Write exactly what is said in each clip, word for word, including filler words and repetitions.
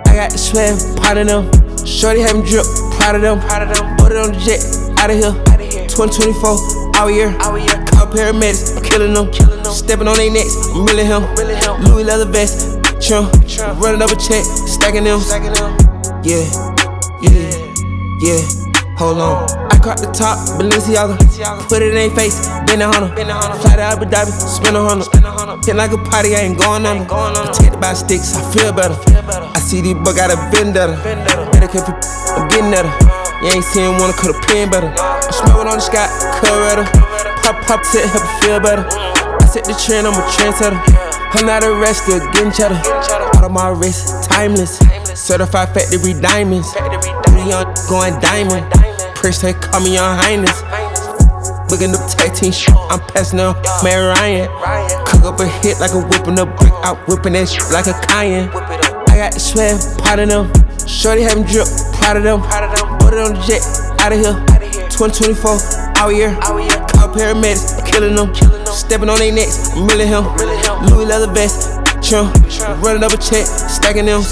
I got the swag, pot of them. Shorty having drip, proud of them. Put it on the jet, out of here. twenty twenty-four, all year. Call paramedics, killing them. Stepping on their necks, I'm really him. Louis leather vest, trim. Running up a check, stacking them. Yeah, yeah, yeah. Hold on. I caught the top, Balenciaga. Put it in their face, been a hunter. Fly to Abu Dhabi, spin a hundred. Hit like a party, I ain't going on. Protected by sticks, I feel better. I see these bugs got a vendetta. Better keep it, I'm getting at her. You ain't seen one, could've pin better. I'm smoking on the sky, Coretta. Pop, pop, set, help it feel better. I set the trend, I'm a trendsetter. I'm not arrested, getting cheddar. Out of my wrist, timeless. Certified factory diamonds. Young going diamond. Prince, they call me Young Highness. Looking up tag team shit, I'm passing up Mary Ryan. Cook up a hit like a whipping a brick, out whipping that shit like a cayenne. I got the swag, pot of them. Shorty having drip, proud of them. Put it on the jet, out of here. twenty twenty-four, all year. Call paramedics, killing them. Stepping on their necks, I'm really him. Louis leather vest, trim. Running up a check, stacking them.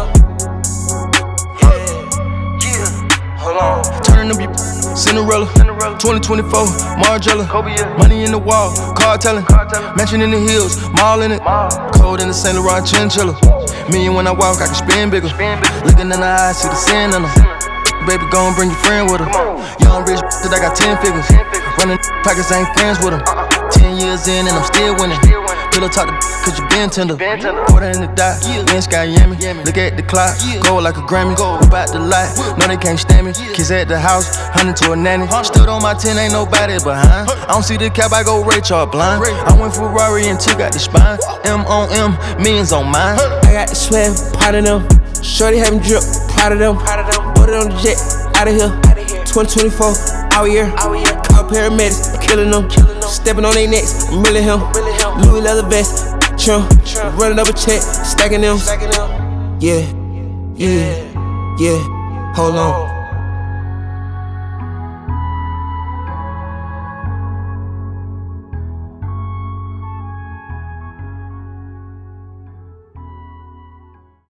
Turning them, Cinderella, twenty twenty-four, Margiela. Money in the wall, cartelling. Mansion in the hills, mall in it. Cold in the Saint Laurent chinchilla. Me and when I walk, I can spin bigger. Looking in the eyes, see the sin in them. Baby, go and bring your friend with her. Young rich, that I got ten figures. Running pockets, I ain't friends with them. Ten years in and I'm still winning. Pillow talk to cause you been tender. Put her in the dot, then Sky Yammy. Look at the clock, go like a Grammy. Whip out the light, no they can't stand me. Kids at the house, hunting to a nanny. Stood on my ten, ain't nobody behind. I don't see the cap, I go Ray Charles blind. I went Ferrari and two got the spine. M on M, millions on mine. I got the swag, pot of them. Shorty having drip, proud of them. Put it on the jet, out of here. twenty twenty-four, all year. Call paramedics, killing them. Stepping on their necks, I'm really him. Louis leather vest, trim. Running up a check, stacking them. Yeah, yeah, yeah. Hold on.